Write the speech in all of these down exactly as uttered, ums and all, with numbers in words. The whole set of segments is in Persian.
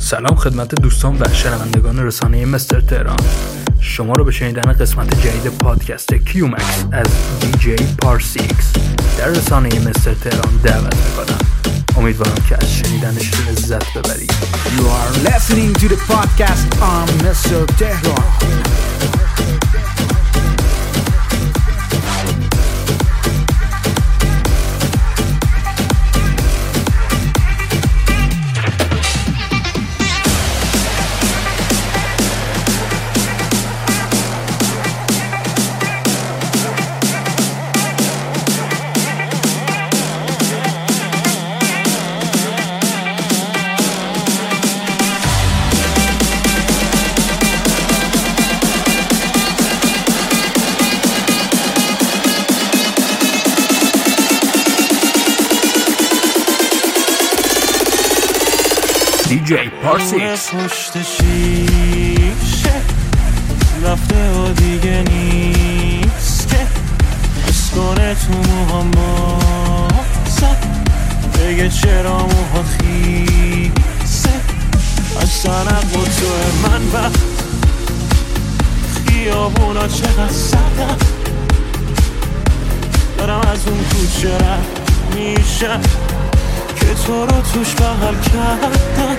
سلام خدمت دوستان و شنوندگان رسانه مستر تهران. شما رو به شنیدن قسمت جدید پادکست کیومکس از دی جی پارسیکس در رسانه مستر تهران دعوت میکنم. امیدوارم که از شنیدنش لذت ببرید. You are listening to the podcast on مستر تهران. دی جی پارسیکس پشت شیشه رفته و دیگه نیست که اسکنه تو موهام بازد بگه چرا موها خیسه از سنق و تو من وقت خیابونا چقدر سردم دارم از اون کوچه رد میشم که تو رو توش بغل کردن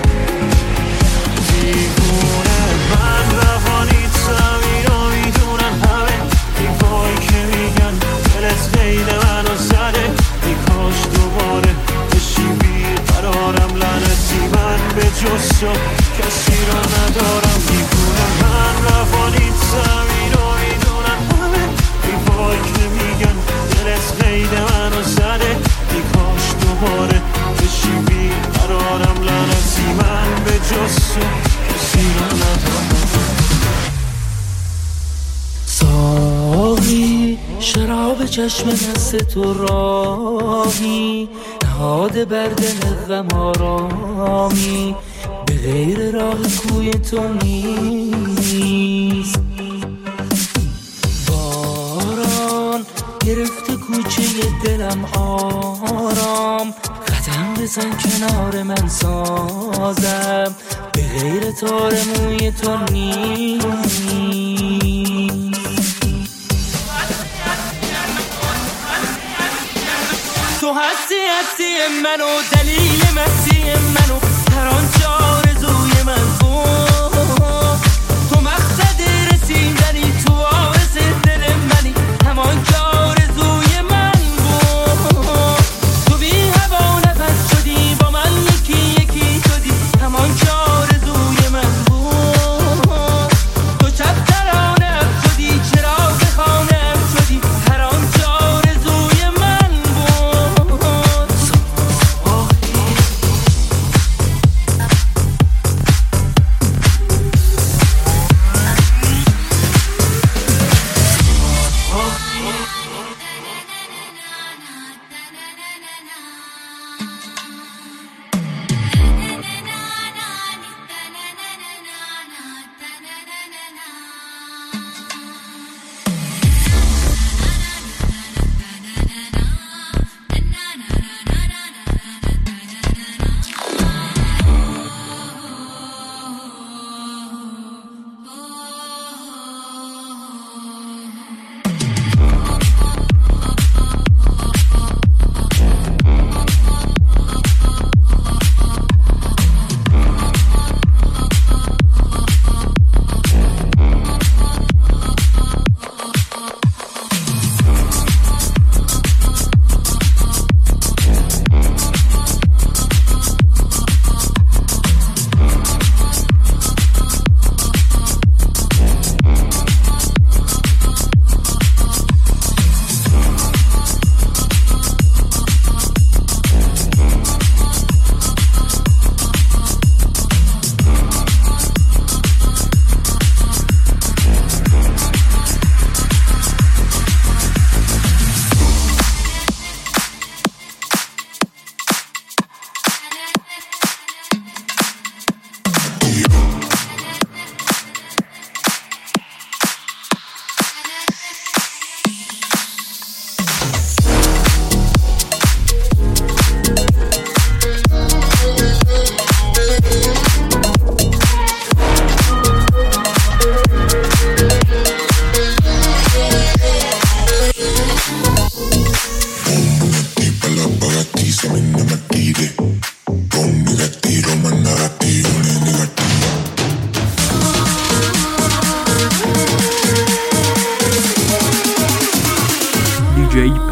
دیوونه من روانی زمین رو میدونن همه دیوایی که میگن دلت غیر منو زده ای کاش دوباره بشی بیقرارم لعنتی من به جز تو کسی رو ندارم دیوونه من روانی زمین رو میدونن همه دیوایی که میگن دلت غیر منو زده ای کاش دوباره بشی بیقرارم لعنتی من به جز تو کسی رو ندارم. ساقی شراب چشم دست تو راهی نهاده بر دل غم آرامی به غیر راه کوی تو نیست. باران گرفته کوچه دلم آرام قدم بزن کنار من سازم به غیر تار موی تو نیست. تو هستی هستی منو دلیل مستی منو هر آنچه آرزوی من بود تو مقصد رسیدنی تو آرز دل منی همان که آرزوی من بود تو بی هوا نفس شدی با من یکی یکی شدی همان که آرزوی من بود تو شب ترانه شدی چراغ خانه شدی هر آنچه آرزوی من بود.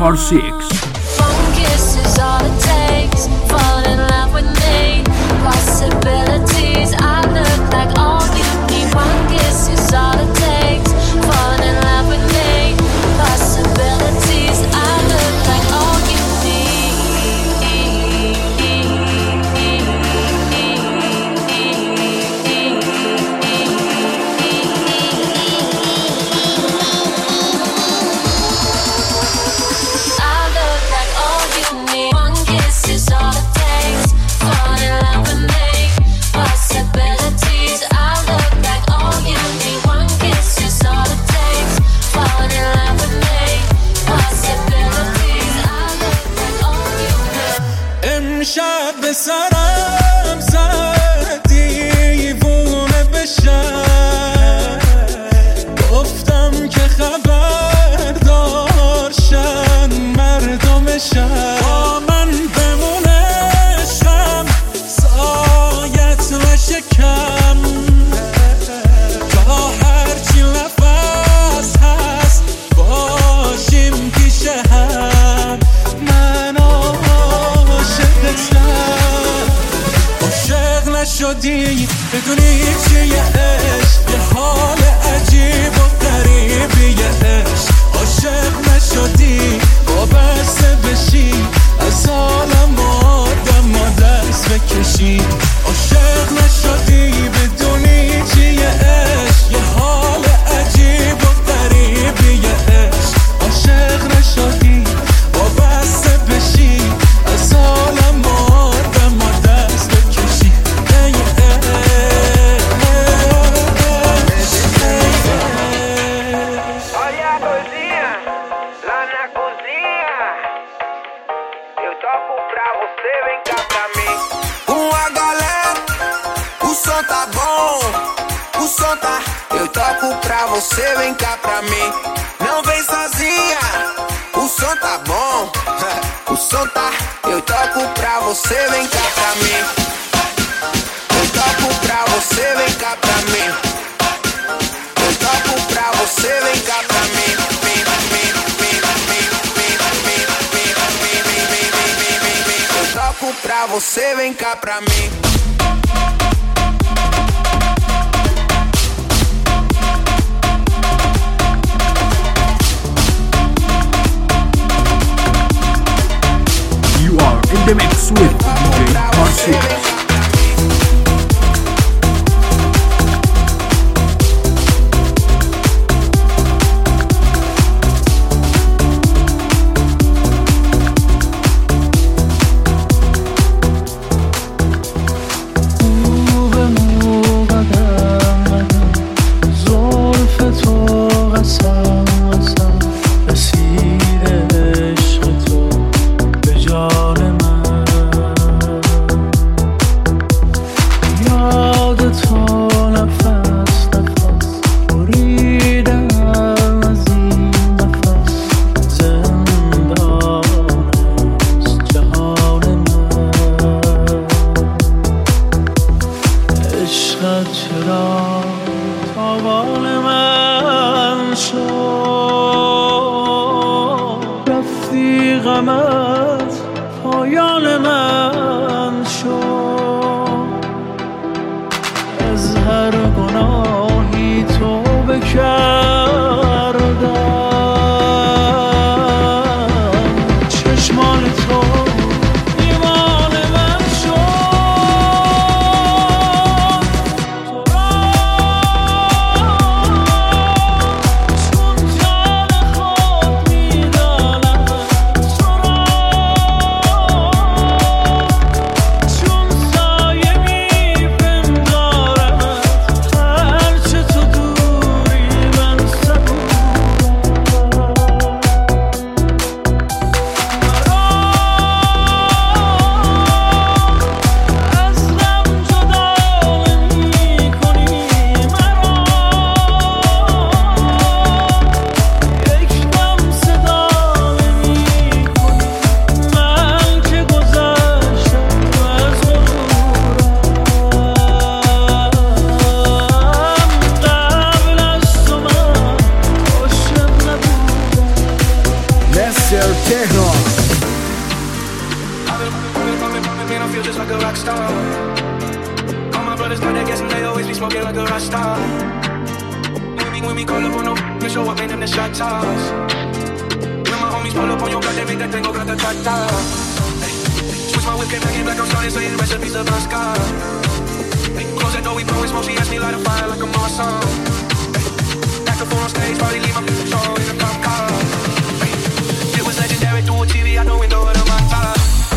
Part six. One kiss is all it takes. Fall in love with me. Possibilities. I look like all you need. One kiss is all it takes. Fall in love with me. Possibilities. I look like all you شب به سرم زد دیوونه بشم گفتم که خبردارشن مردمشم با من بمونشم سایت نشکم تا هرچی نفس هست باشیم پیش هم من عاشق نشدی بدونی چیه عشق یه حال عجیب و غریبیه عشق عاشق نشدی وابسته بشی از عالم آدم ما دست بکشی عاشق نشدی بدونی چیه عشق یه حال عجیب و غریبیه عشق عاشق نشدی وابسته بشی از عالم آدم ما دست بکشی Olha a cozinha, lá na cozinha. Eu toco pra você, vem cá pra mim. Uma galera, o som tá bom, o som tá. Eu toco pra você, vem cá pra mim. Não vem sozinha, o som tá bom, o som tá. Eu toco pra você, vem cá pra mim. Eu toco pra você, vem cá pra mim. Eu toco pra você, vem cá pra mim. Eu toco pra você, vem cá pra mim. You are in the mix with D J Part six. Oh brothers got that gas and they always be smoking like a rock star. When we, when we call up on no, they show up, man, in the shot toss. When my homies pull up on your block, they make that thing go grata-ta-ta. Switch my whip, came back in black, I'm starting saying recipes of Oscar. Close that door, we blowing smoke, she asked me light a fire like a Mars song. Act a fool on stage, probably leave my control in a cop car. It was legendary through a T V out the window of the Montana.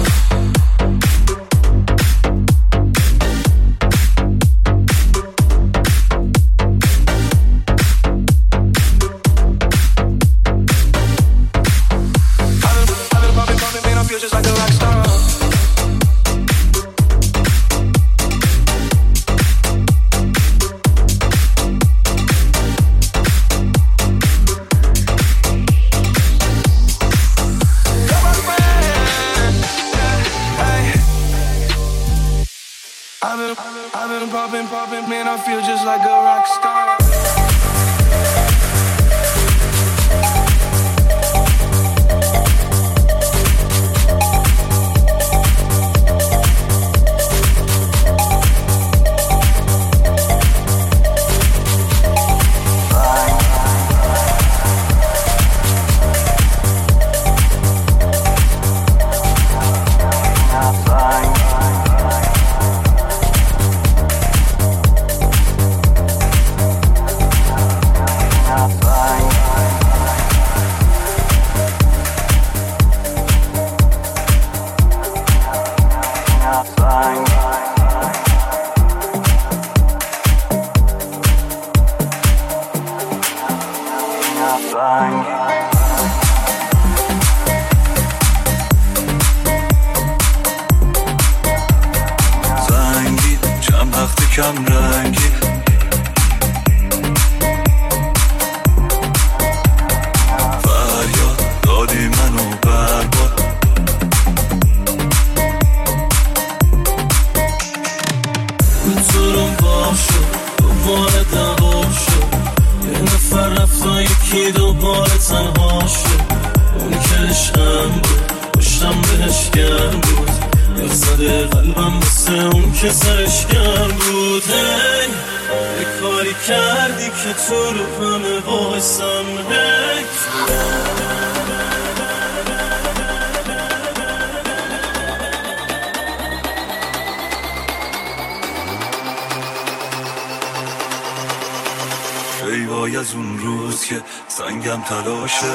ای وای از اون روز که سنگم تلاشه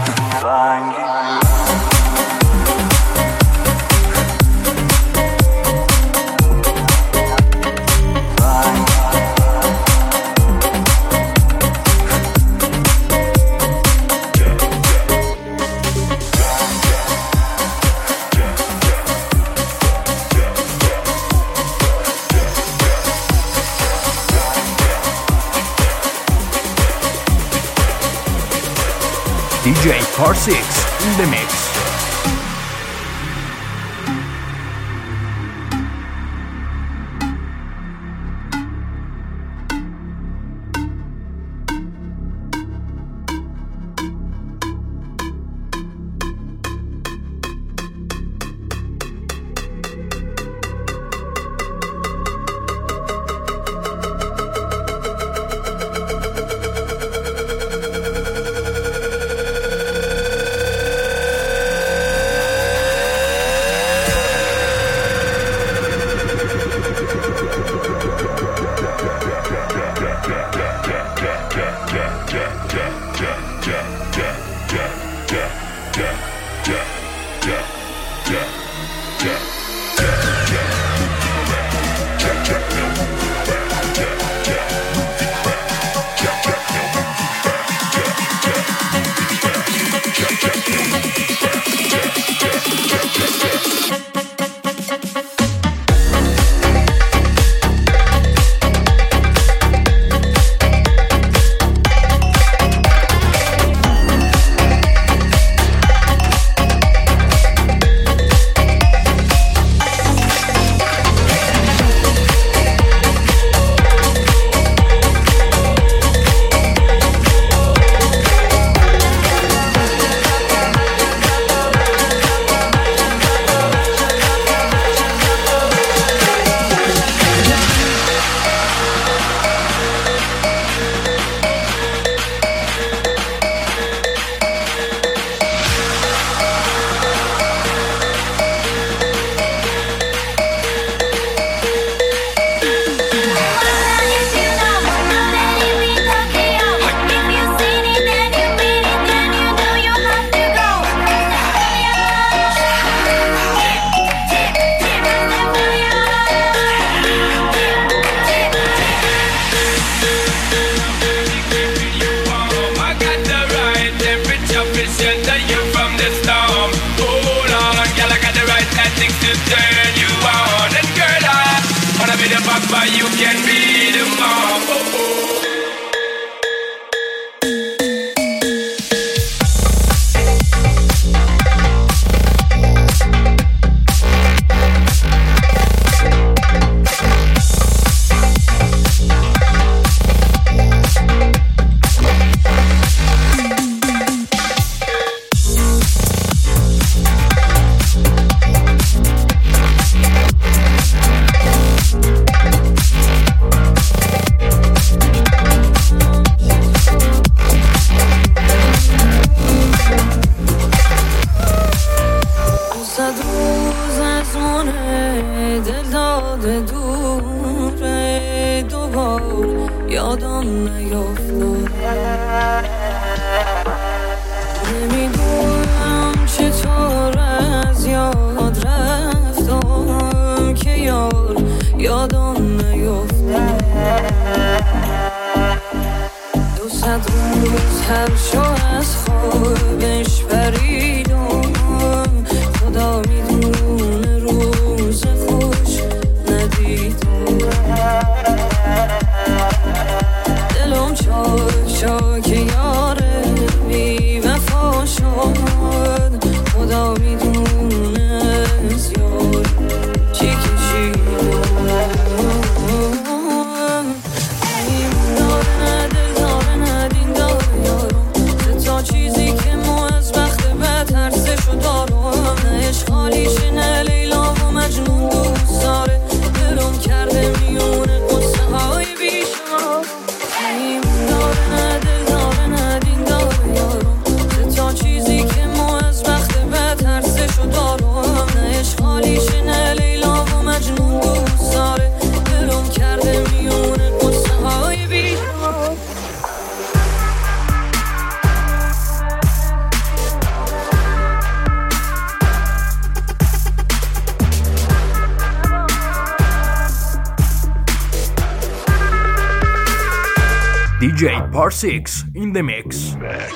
D J Par six in the mix. Papa, you can be the mom. Oh, oh. D J Parsix in the mix.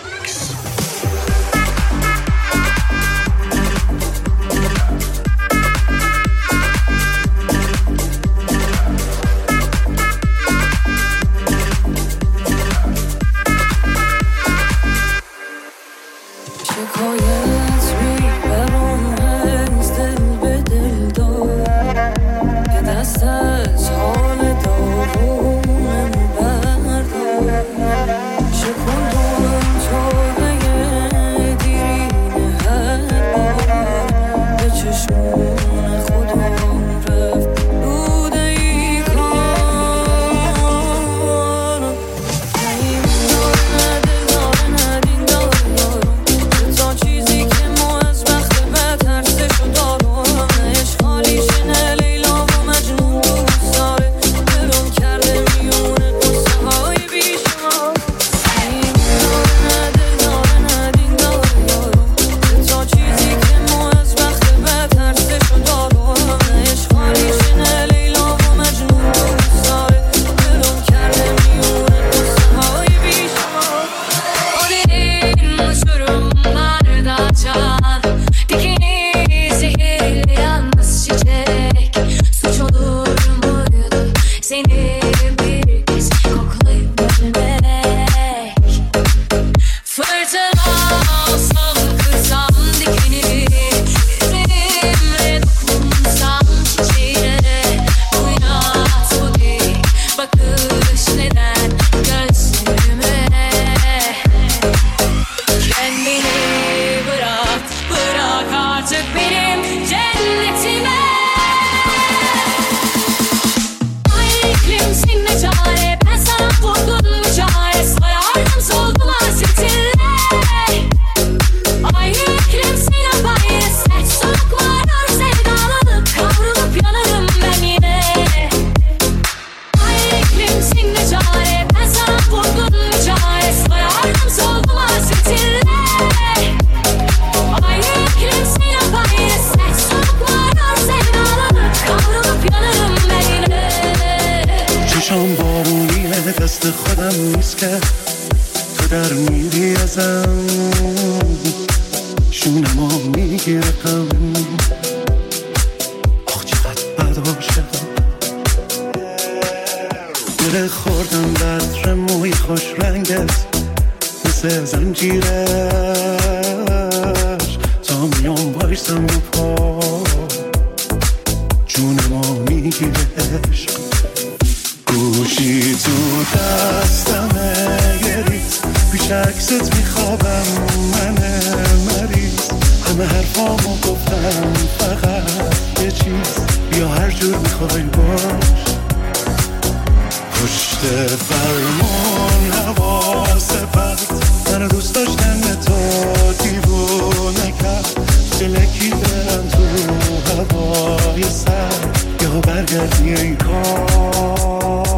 دست خودم نیست که تو در میری ازم شونمو میگیره غم آخ چقدر بد عاشقم گره خوردم بطر موی خوش رنگت مثل زنجیرش تا میام بایستم رو پا جونمو میگیره عشق گوشی تو دستمه یه ریز پیش عکست میخوابم من مریض همه حرفامو گفتم فقط یه چیز بیا هر جور میخوای باش پشت فرمون حواس پرد من دوست داشتن تو دیوونه کرد دلکی برم تو هوای سر یا برگردی این کار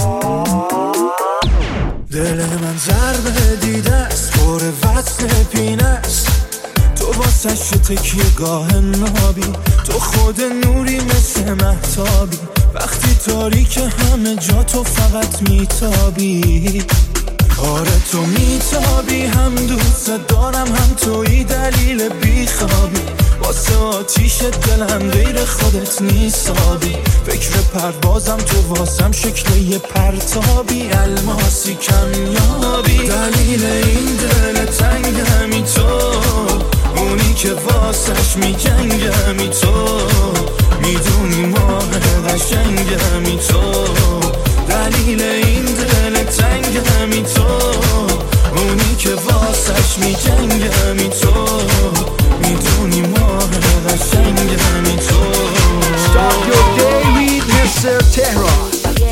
دل من ضربه دیده است پر وصل پینه است تو واسه شو تکیه گاه نابی تو خود نوری مثل مهتابی وقتی تاریک همه جا تو فقط میتابی آره تو میتابی هم دوست دارم هم توی دلیل بیخوابی واسه آتیش دلم غیر خودت نیستابی فکر پروازم تو واسم شکل یه پرتابی الماسی کمیابی دلیل این دل تنگ همی تو اونی که واسش میجنگ همی تو میدونی ماه قشنگ همی تو دلیل این دل تنگ همی تو اونی که واسش میجنگ همی تو میدونی ماه قشنگ همی تو Start your day with mister Tehran.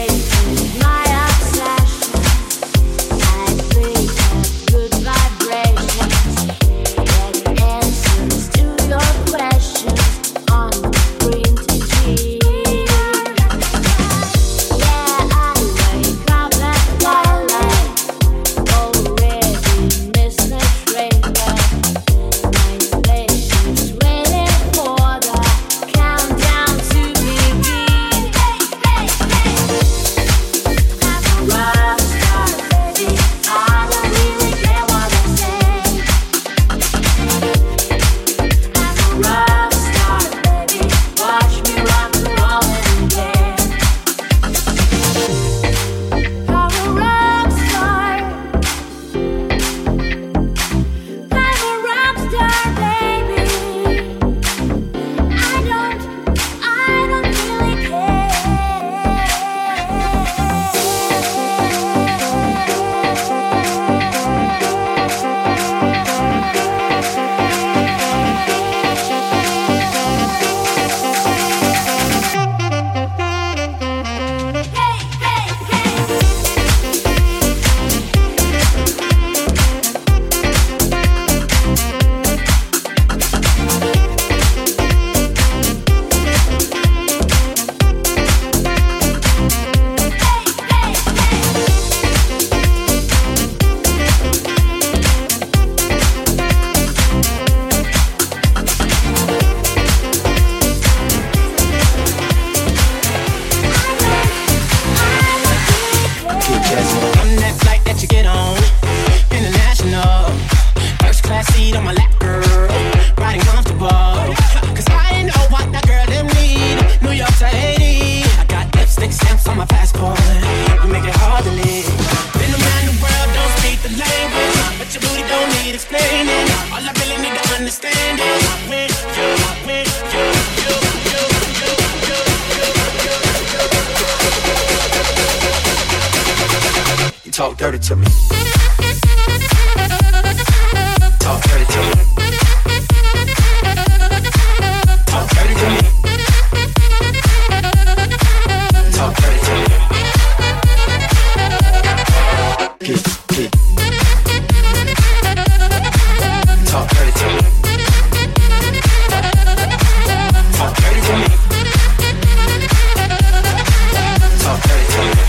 Talk dirty to me. Talk dirty to me. Talk dirty to me. Talk dirty to me. Get, get. Talk dirty to me. Talk dirty to me. Talk dirty to me.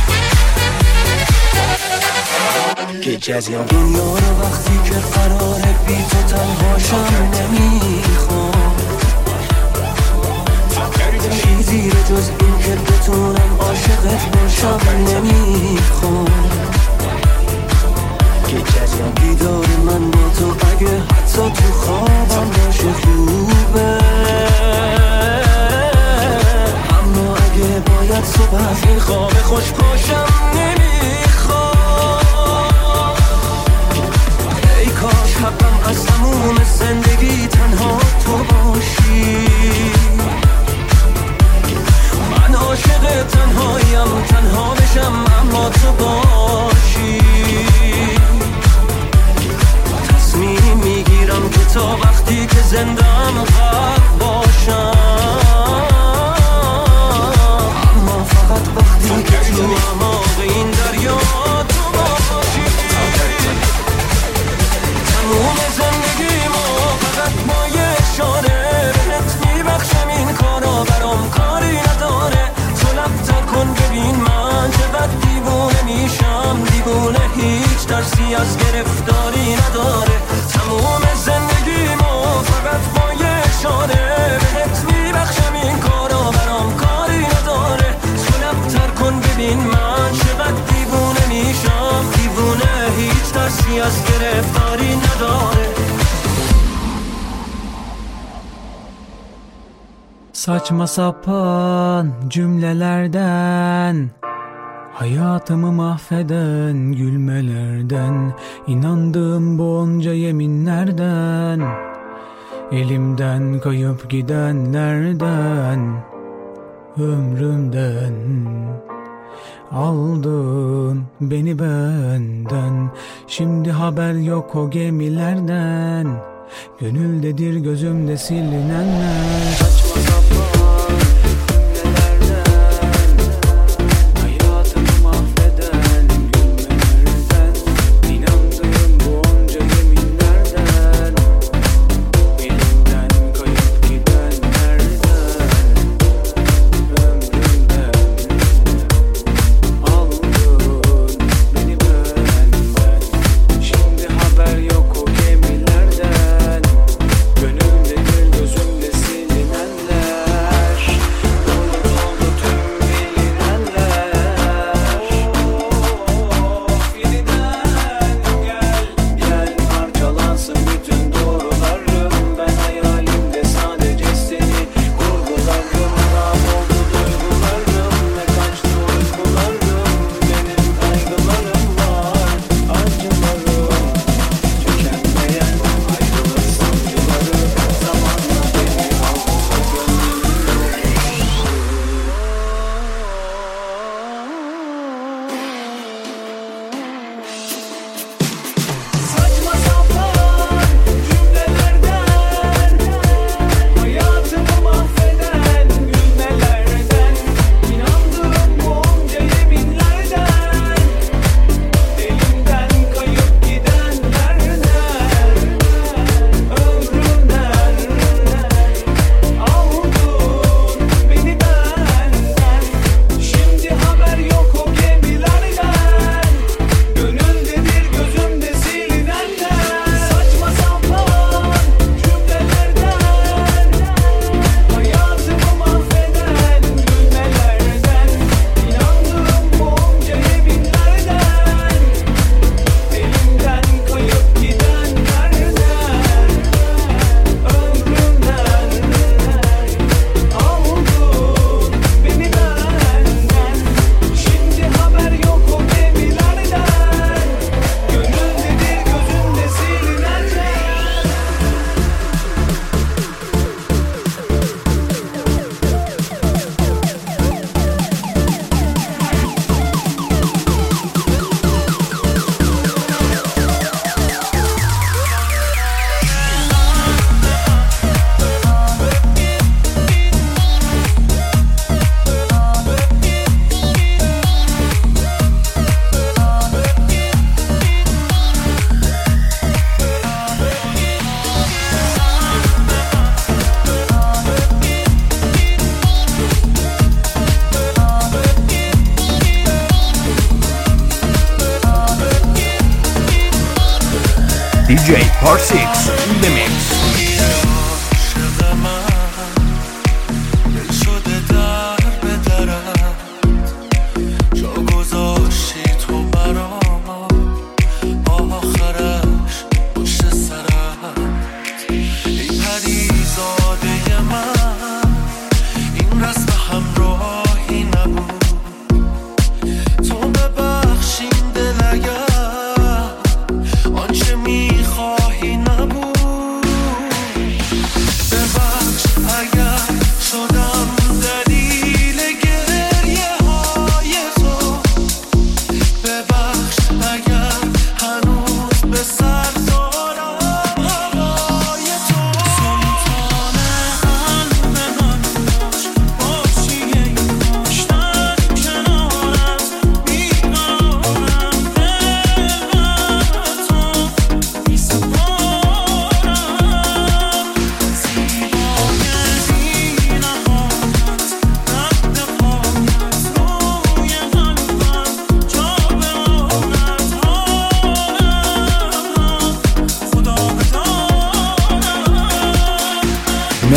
دنیا رو وقتی که قراره بی تو تنهاشم نمیخوام چیزی رو جز این که بتونم عاشقت باشم نمیخوام دیدار من با تو اگه حتی تو خوابم باشه خوبه اما اگه باید صبح از این خواب خوش باشم نمیخوام ترسی از گرفتاری نداره. تموم زندگیمو فقط با یه اشاره بهت میبخشم، این کارا برام کاری نداره. سلبتر کن ببین من چقدر دیوونه میشم، دیوونه هیچ ترسی از گرفتاری نداره. Saçma sapan cümlelerden, hayatımı mahveden gülmelerden, inandığım bu onca yeminlerden, elimden kayıp gidenlerden, ömrümden aldın beni benden. Şimdi haber yok o gemilerden, gönüldedir gözümde silinenler. Saçma sapan cümlelerden, hayatımı mahveden gülmelerden, inandığım bu onca yeminlerden, elimden kayıp gidenlerden, ömrümden aldın beni benden. Şimdi haber yok o gemilerden, gönüldedir gözümde silinenler. Doldu doldu tüm bilinenler. Of yeniden gel, gel parçalansın bütün doğrularım. Ben hayalimde sadece seni kurgularım. Nam oldu duygularım, ne kaçtı uykularım. Benim kaygılarım var, acılarım. Tükenmeyen ayrılık sancıları zamanla beni aldı Saçma sapan cümlelerden, hayatımı mahveden gülmelerden, inandığım bu onca yeminlerden, elimden kayıp gidenlerden, ömrümden aldın beni benden. Şimdi haber yok o gemilerden, gönüldedir gözümde silinenler. Saçma sapan cümlelerden, hayatımı mahveden gülmelerden, inandığım bu onca yeminlerden, elimden kayıp gidenlerden, ömrümden aldın beni benden. Şimdi haber yok o gemilerden, gönüldedir gözümde silinenler. دی جی Parsix in the mix. عاشق من دل شده در به درت، جا گذاشتی تو برام آخرش پشت سرت. ای پریزاده من، این رسم همراهی نبود. تو ببخشین دل اگر آنچه میخواهی نبود.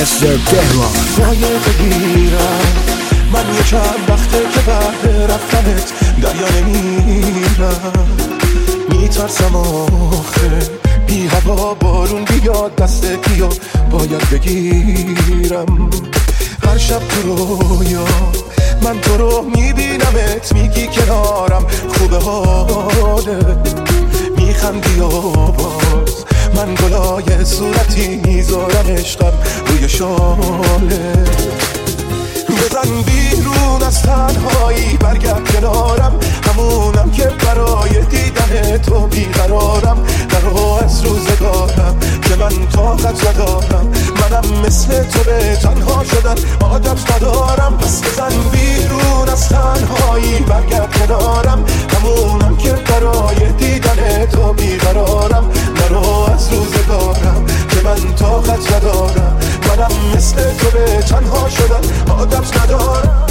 mister Tehran. مایه بگیرم من یه چند وقته که بعد رفتنت دریا نمیرم، میترسم آخه بی هوا بارون بیاد دست کیو باید بگیرم. هر شب تو رویا من تو رو میبینمت، میگی کنارم خوبه حالت، میخندی و باز من گلای صورتی میذارم عشقم روی شالت. بزن بیرون از تنهایی برگرد کنارم، همونم که برای دیدن تو بیقرارم. نرو از روزگارم که من طاقت ندارم، منم مثل تو به تنها شدن عادت ندارم. پس بزن بیرون از تنهایی برگرد کنارم، همونم که برای دیدن تو بیقرارم. نرو از روزگارم که من طاقت ندارم، منم مثل تو به تنها شدن عادت ندارم.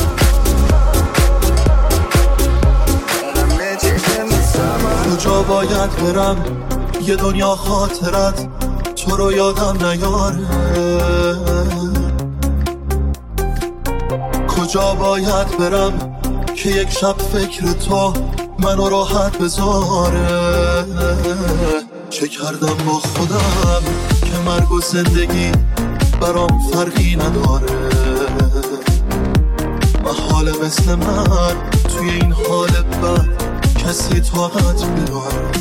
کجا باید برم یه دنیا خاطرت تو رو یادم نیاره، کجا باید برم که یک شب فکر تو منو راحت بذاره. چه کردم با خودم که مرگ و زندگی برام فرقی نداره، محال مثل من توی این حال بد کسی طاقت بیاره.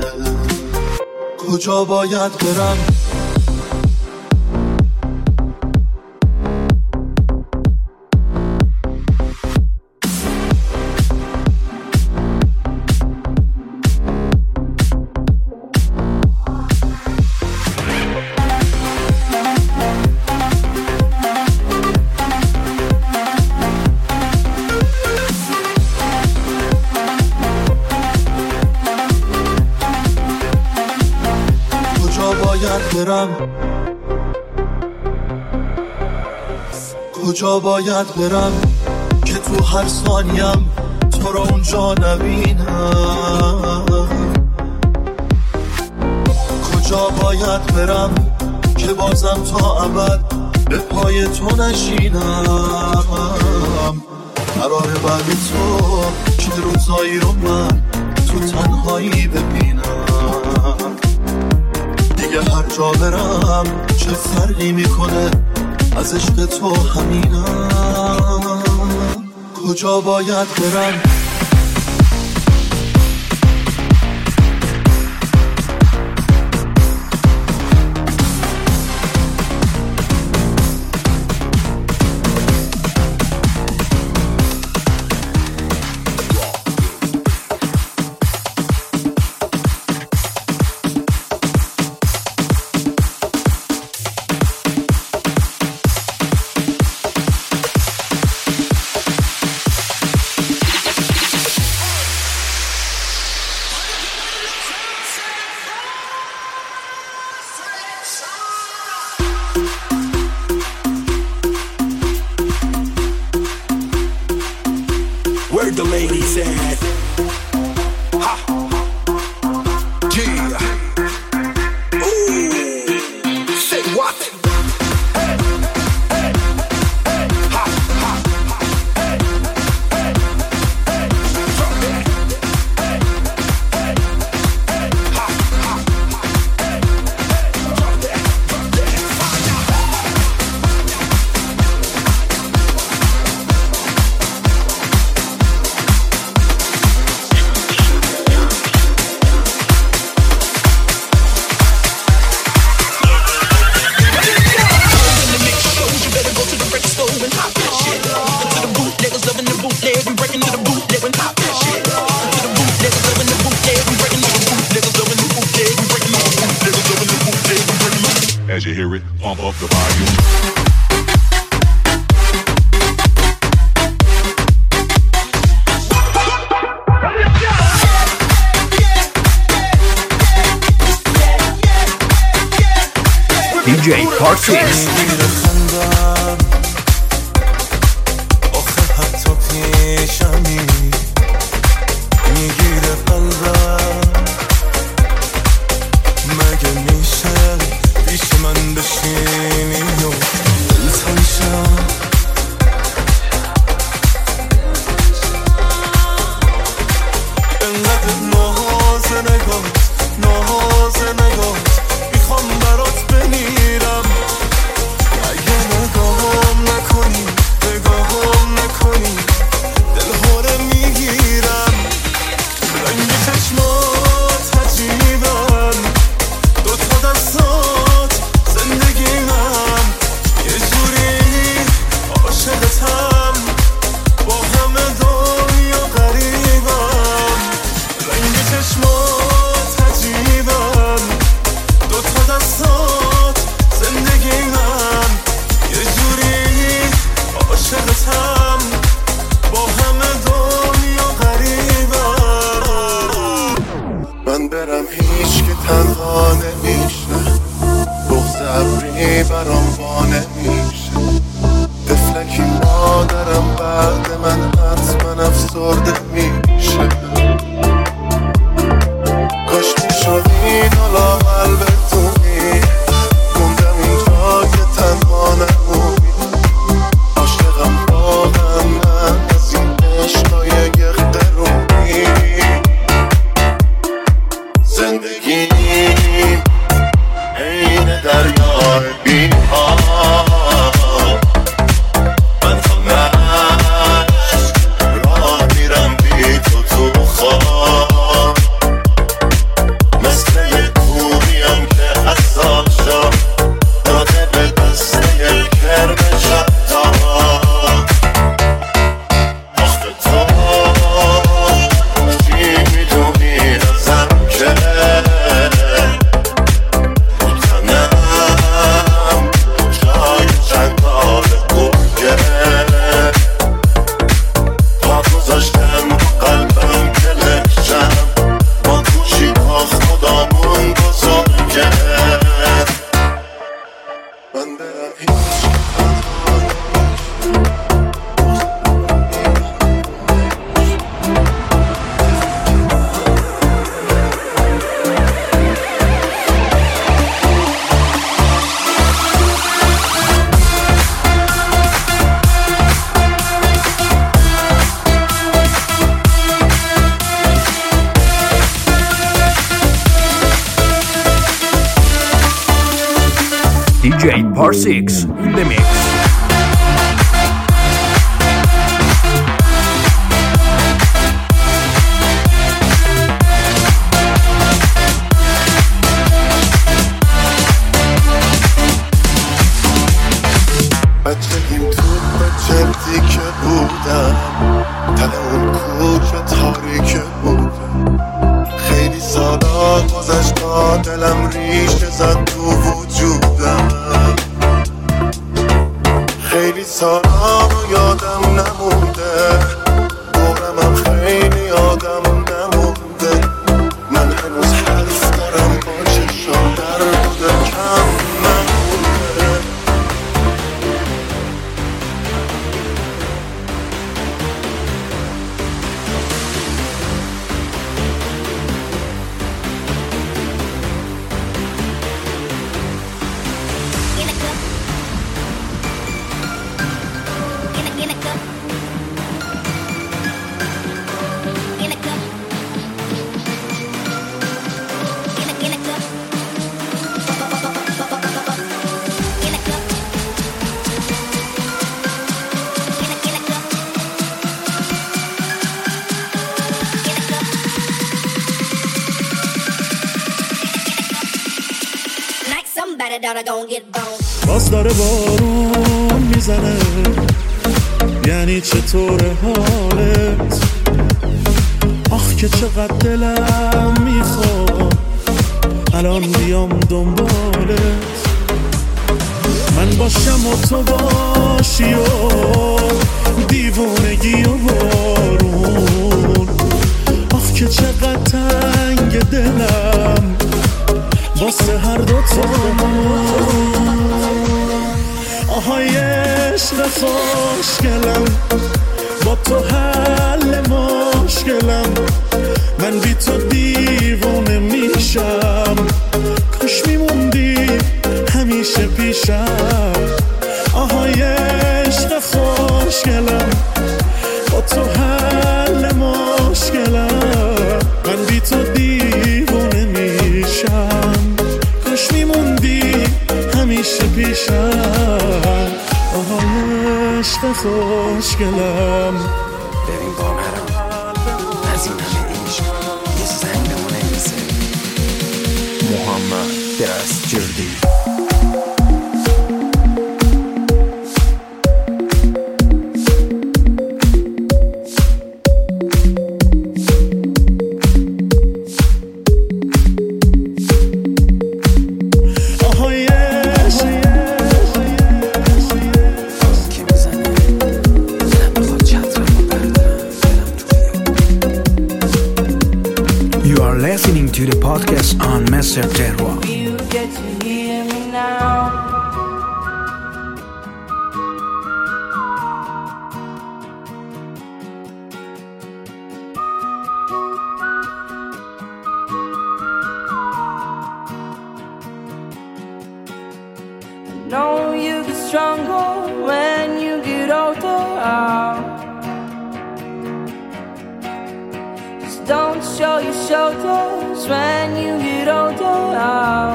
کجا باید برم برم کجا باید برم که تو هر ثانیم تو رو اونجا نبینم، کجا باید برم که بازم تا ابد به پای تو نشینم. قراره بعد تو چه روزایی رو من تو تنهایی ببینم، دیگه هر جا برم چه فرقی میکنه از عشق تو همینم. کجا باید برم Where the ladies at? Ha! Yeah! Ooh! Say what? Hey! Hey! Hey! Ha! Ha! Hey! Hey! Hey! Drop it! Hey! Hey! Hey! Ha! Ha! Hey! Hey! Drop that! Drop that! As you hear it, pump up the volume. دی جی Parsix. آخه حتی پیشمی میگیره قلبم، مگه میشه پیش من بشینی و تنها نمیشه، بغض ابری برام وا نمیشه. تفلکی مادرم بعد من حتما افسرده میشه. کاش میشد اینو لااقل بتونی، موندم اینجا که تنها نمونی. عاشقم واقعا من از این عشقای یخدرونی. زندگیم عین دریای بی‌آب، من همش راه میرم بی تو تو خواب. مثل یه گوریم که حساب شد داده به دست یه کرم شبتاب. آخه تو چی میدونی ازم که رو تنم جای چندال گرگه پا گذاشتم رو قلبم که لشم با گوشی با خدامون بزرگه. من برم هیچ دی جی Parsix in the mix. بچگیم تو بچه دیگه بودم، تن اون کوچه تاریکه بودم. خیلی سالا گذشت تا دلم ریشه زد تو وجودم. خیلی سالا رو یادم نمونده، دورمم خیلی آدم نمونده. من هنوز حرف دارم با چشم در بوده کم نمونده. باز داره بارون میزنه، یعنی چطوره حالت؟ آخ که چقدر دلم میخواد الان بیام دنبالت. من باشم و تو باشی و دیوونگی و بارون. آخ که چقدر تنگ دلم واسه هر دوتامون. آهای عشق خوشگلم، با تو حل مشکلم. من بی تو دیوونه میشم، کاش میموندی همیشه پیشم. آهای عشق خوشگلم، با تو حل مشکلم. من بی تو دیوونه میشم، کاش میموندی همیشه پیشم. آهای عشق خوشگلم. ببین باورم از این همه عشق یه سنگ به ما نمیزه. محمد دستجردی. کی میزنه؟ دلم بخواد چترم رو بردارم برم توی You are listening to the podcast on Mister Terroir. You get to hear me now. Know you get stronger when you get older. Just don't show your shoulders when you get older.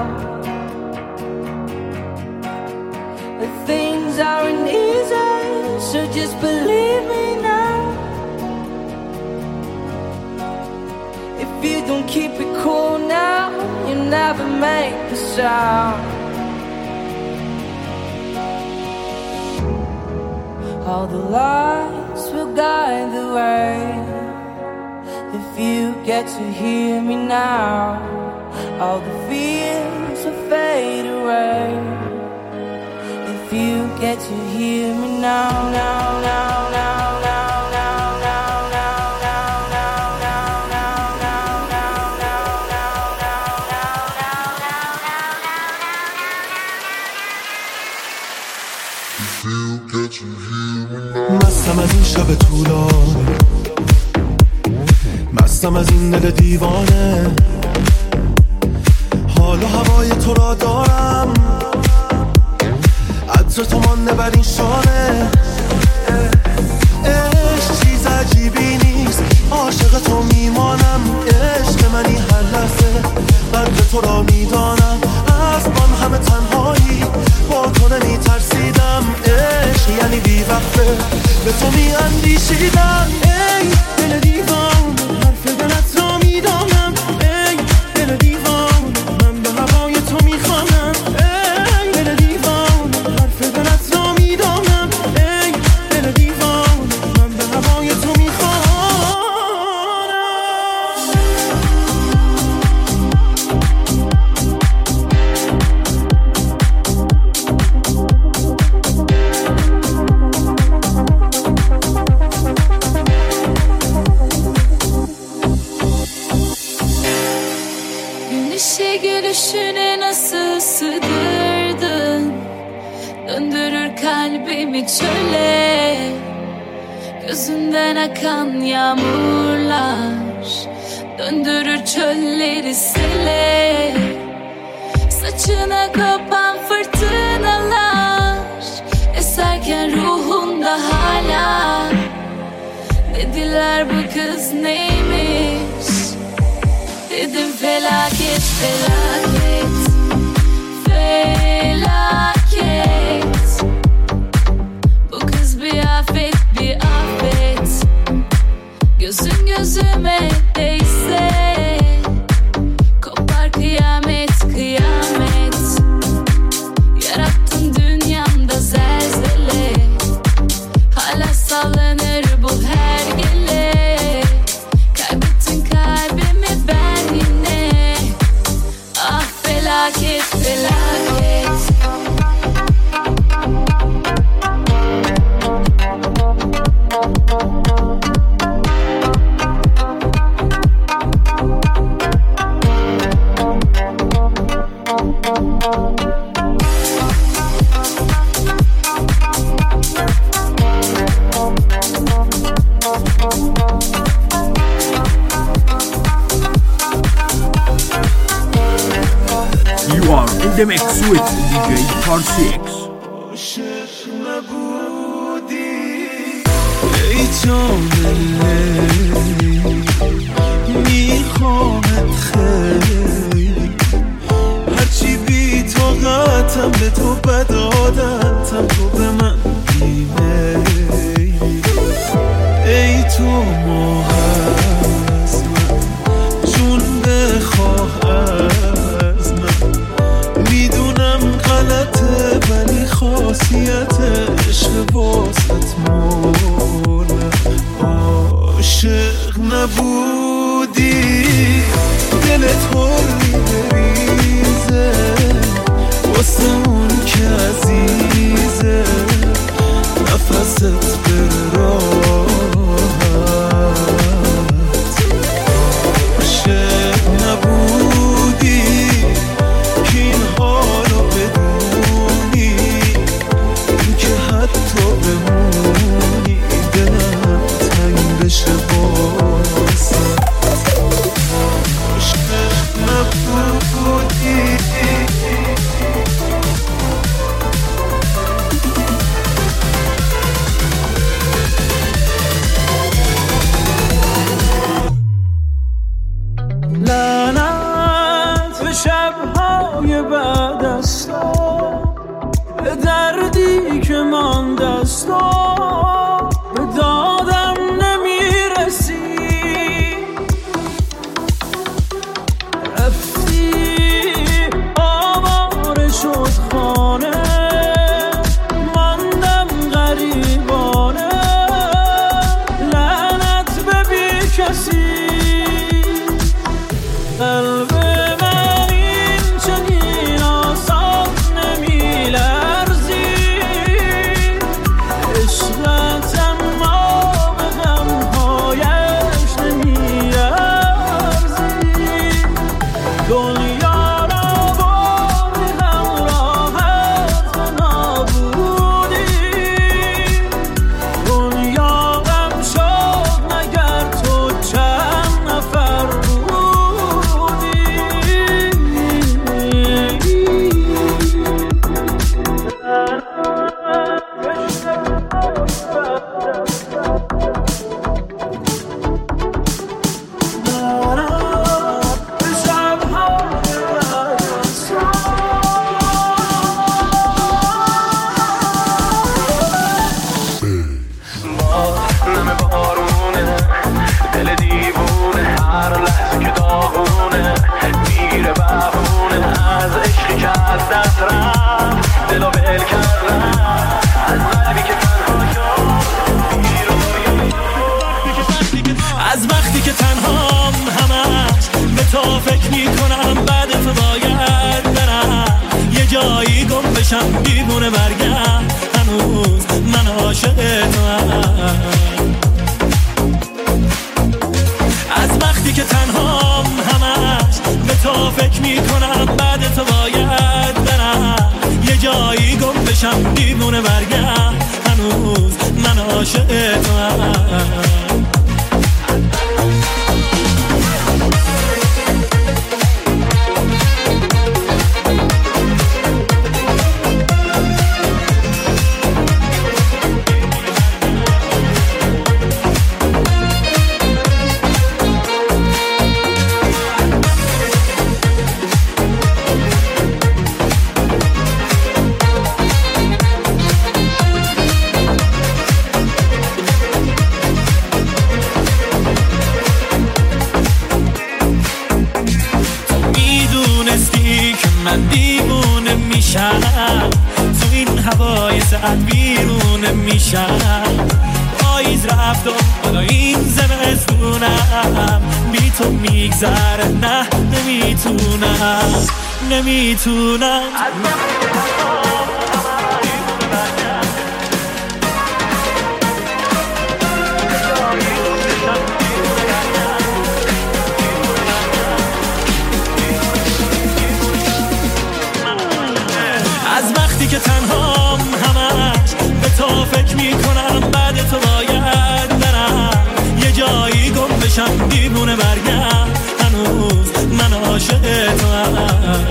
The things aren't easy, so just believe me now. If you don't keep it cool now, you never make a sound. All the lights will guide the way. If you get to hear me now, all the fears will fade away. If you get to hear me now, now, now, now, now, now, now, now, now, now, now, now, now, now, now, مستم از این شب طولانه، مستم از این دل دیوانه، حال و هوای تو را دارم، عطر تو مانده بر این شانه. عشق چیز عجیبی نیست، عاشق تو میمانم، عشق منی هر لحظه قدر تو را میدانم. از آن همه تنهایی با تو نمیترسیدم، عشق یعنی بی وقفه به تو میاندیشیدم. ای دل دیوان حرف دلت را میدانم، ای دل دیوان من به هوای تو میخوانم. ای دل دیوان حرف دلت را میدانم، ای دل دیوان من به هوای تو میخوانم. Güneşe gülüşüne nasıl sığdırdın, döndürür kalbimi çöle. Gözünden akan yağmurlar döndürür çölleri sele. Saçına kopan fırtınalar eserken ruhunda hala. Dediler bu kız neymiş, dedim felaket, felaket, felaket. Bu kız bir afet, bir afet. Gözün gözüme değse kopar kıyamet, kıyamet. Yarattın dünyamda zelzele, hala sallanır bu her gele. Kaybettin kalbimi ben yine, ah felaket, felaket. You are in the mix with D J Parsix. عاشق نبودی ای جانم، میخوامت خیلی، هرچی بی طاقتم به تو بد عادتم، تو به من بیمیلی. ای تو ماه از من، جون بخواه از من، میدونم غلطه ولی خاصیت عشق واسط مولم. عاشق نبودی دلت حالی بریزه واسه اون که عزیزه، دیوونه برگرد هنوز من عاشق توام. از وقتی که تنهام همش به تو فکر میکنم بعد تو باید برم یه جایی گم بشم دیوونه برگرد هنوز من عاشق توام. من دیوونه میشم تو این هوای ساعت بیرونه میشم. پاییز رفت و حالا این زمستونم بی تو میگذره نه نمیتونم نمیتونم. که تنهام همش به تو فکر میکنم بعد تو باید برم یه جایی گم بشم دیوونه برگرد هنوز من عاشق توام.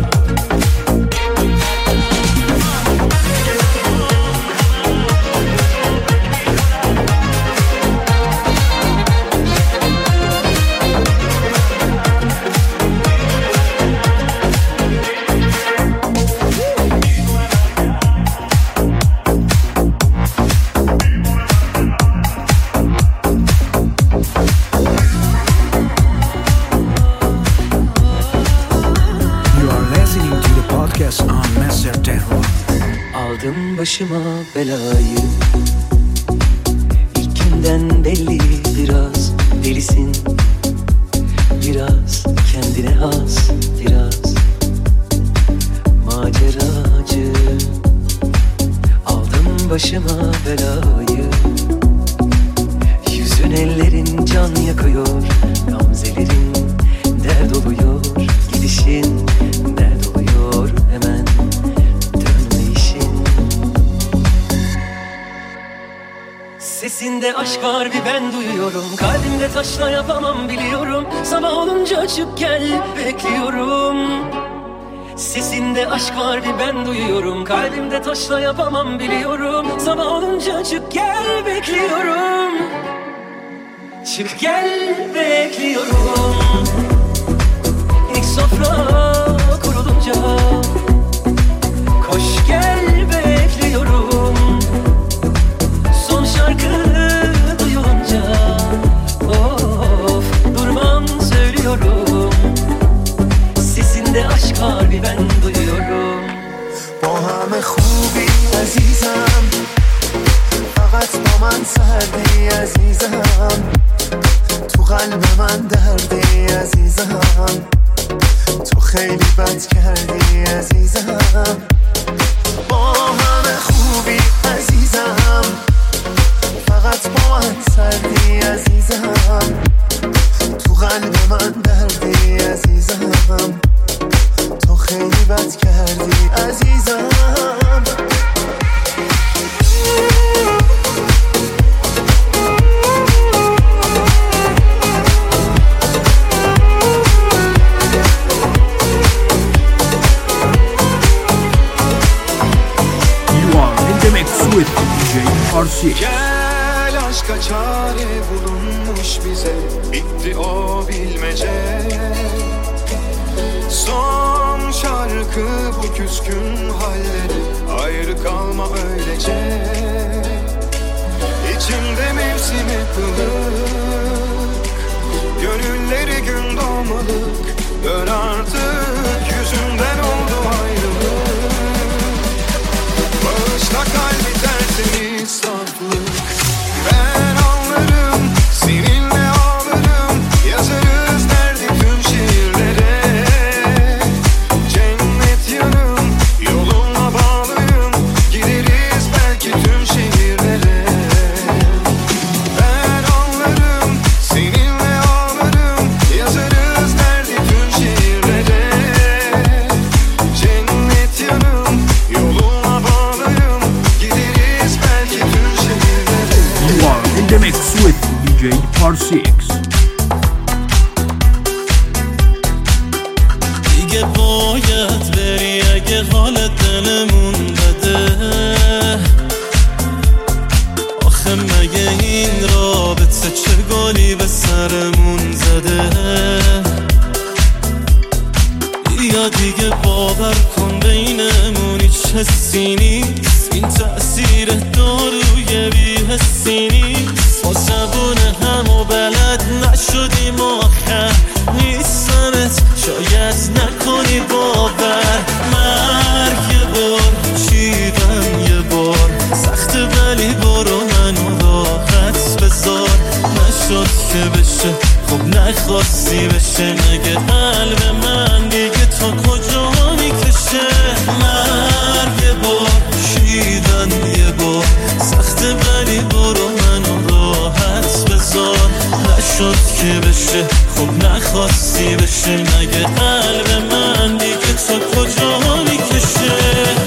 Aldım başıma belayı İlkinden belli biraz delisin Biraz kendine has biraz maceracı Aldım başıma belayı Yüzün ellerin can yakıyor Gamzelerin dert oluyor Gidişin dert oluyor hemen Sesinde aşk var bir ben duyuyorum Kalbimde taşla yapamam biliyorum Sabah olunca açıp gel bekliyorum Sesinde aşk var bir ben duyuyorum Kalbimde taşla yapamam biliyorum Sabah olunca açıp gel bekliyorum Çık gel bekliyorum İlk sofra kurulunca Koş gel bekliyorum Son şarkı duyulunca Of durmam söylüyorum Sesinde aşk var bir ben duyuyorum با همه خوبی عزیزم فقط با من سردی عزیزم تو قلب من دردی عزیزم تو خیلی بد کردی عزیزم با همه خوبی عزیزم فقط با من سردی عزیزم تو قلب من دردی عزیزم تو خیلی بد کردی عزیزم with D J Parsi. Gel aşka çare bulunmuş bize bitti o bilmece Son şarkı bu küskün halleri ayrı kalma öylece İçimde mevsimi kılık gönülleri gün doğmalık Dön artık yüzünden oldu ayrılık Bağışla kalbi tersini saflık Ben anlarım seninle ağlarım Yazarız derdi tüm şiirlere Cennet yanım yoluna bağlıyım دیگه باید بری اگه حال دلمون بده. آخه مگه این رابطه چه گلی به سرمون زده؟ یا دیگه باور کن بینمون هیچ حسی نیست، این تأثیر داروی بی حسی نیست. ما زبون همو بلد نشدیم آخر نیستمت شاید نکنی باور. مرگ یه بار چیدم یه بار سخت ولی برو منو راحت بذار. نشد که بشه خب نخواستی بشه، مگه قلب من دیگه تا کجا میکشه؟ مرگ یه بار شیدن یه بار سخت ولی برو منو راحت بذار. نشد که بشه خب نخواستی بشه، مگه قلب من دیگه تا کجا میکشه؟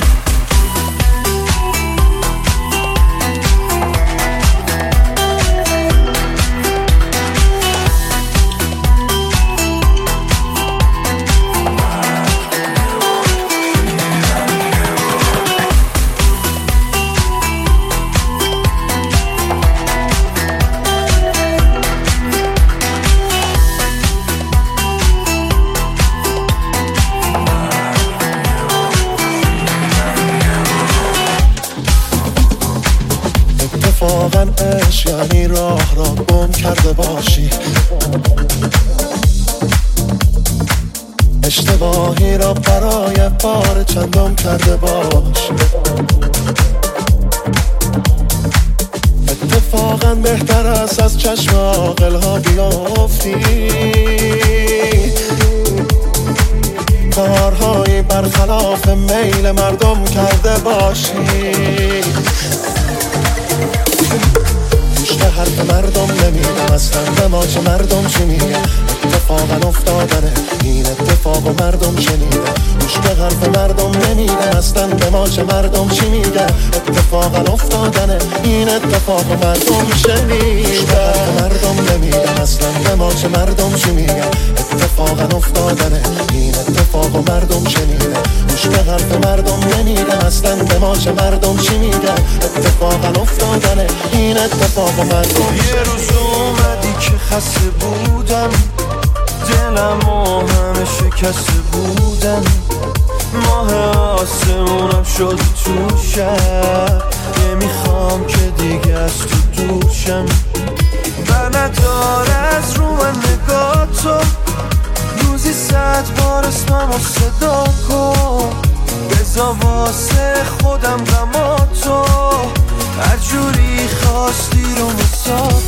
اتفاقا عشق یعنی راه را گم کرده باشی، اشتباهی را برای بار چندم کرده باشی. اتفاقا بهتر است از چشم عاقل ها بیافتی، کارهایی برخلاف میل مردم کرده باشی. گوش به حرف مردم نمیدم اصلا به ما چه مردم چی میگه. اتفاقا افتادنه این اتفاق و مردم شنیده. گوش به حرف مردم نمیدم اصلا به ما چه مردم چی میگه. اتفاقا افتادنه این اتفاق و مردم شنیده. گوش به حرف مردم نمیدم اصلا به ما چه مردم چی میگه. اتفاقا افتادنه این اتفاق و مردم شنیده. گوش به حرف مردم نمیدم اصلا به ما چه مردم چی میگه. اتفاقا افتادنه این اتفاق و مردم. یه روز اومدی که خسته بودم، دلم و همه شکسته بودم، ماه آسمونم شد تو شب. نمیخوام که دیگه از تو دورشم، و نداره از رو من نگاه تو. روزی صد بار اسممو صدا کن، بذار واسه خودم غما تو. هر جوری خواستی رو مساف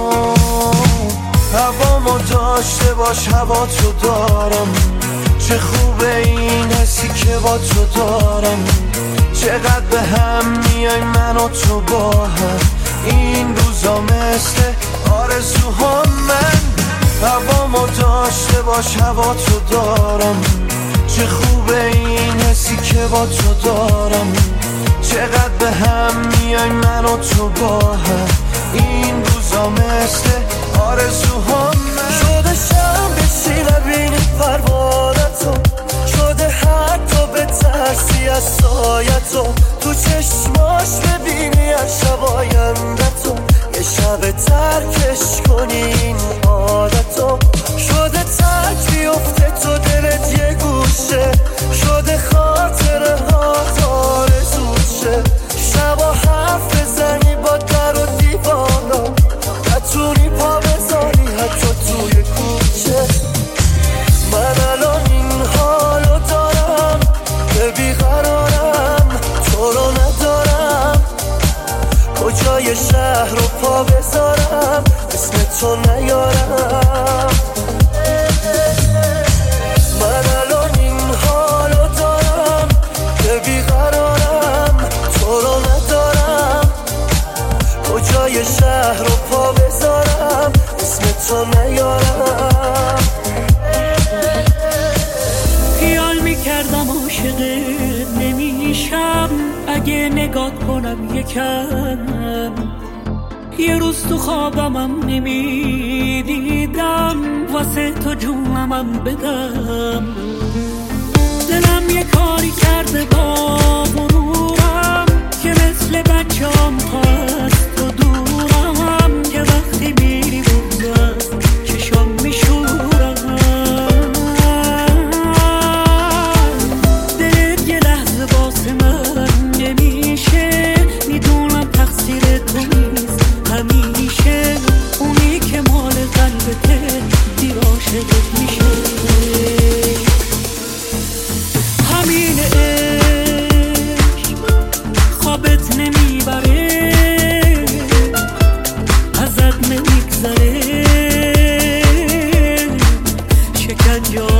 کن، هوامو داشته باش هوا تو دارم. چه خوبه این حسی که با تو دارم، چقدر به هم میای من و تو با هم. این روزا مثل آرزوها من، هوامو داشته باش هوا تو دارم. چه خوبه این حسی که با تو دارم، چقدر به هم میای من و تو با هم. این روزا مثل آرزوها من. شده شم بشی نبینی پروانتو، شده حتی به ترسی از سایتو. تو چشماش ببینی از شب آیندتو، یه شب ترکش کنی این عادتو. شده ترک بیفته تو دلت یه گوشه، شده خاطره ها آرزوشه. شبا حرف بزنی با در و دیوانا، نتونی پا بذاری حتی توی کوچه. من الان این حالو دارم که بیقرارم، تو رو ندارم. کجای شهر رو پا بذارم اسم تو نیارم. من الان این حالو دارم که بیقرارم، تو رو ندارم. کجای شهر رو پا بذارم اسم تو نیارم. خیال میکردم عاشقت نمیشم، اگه نگاه کنم یکم. یه روز تو خوابمم نمیدیدم، واسه تو جونمم بدم. دلم یه کاری کرده با غرورم که مثل بچه‌ام تا از تو دورم، که وقتی میری بگذر چشام میشورم. دلت یه لحظه واسه من نمیشه، میدونم تقصیر تو نیست همیشه، اونی که مال قلبته دیر عاشقت میشه. همین عشق خوابت نمیبره، ازت نمیگذره، شکنجه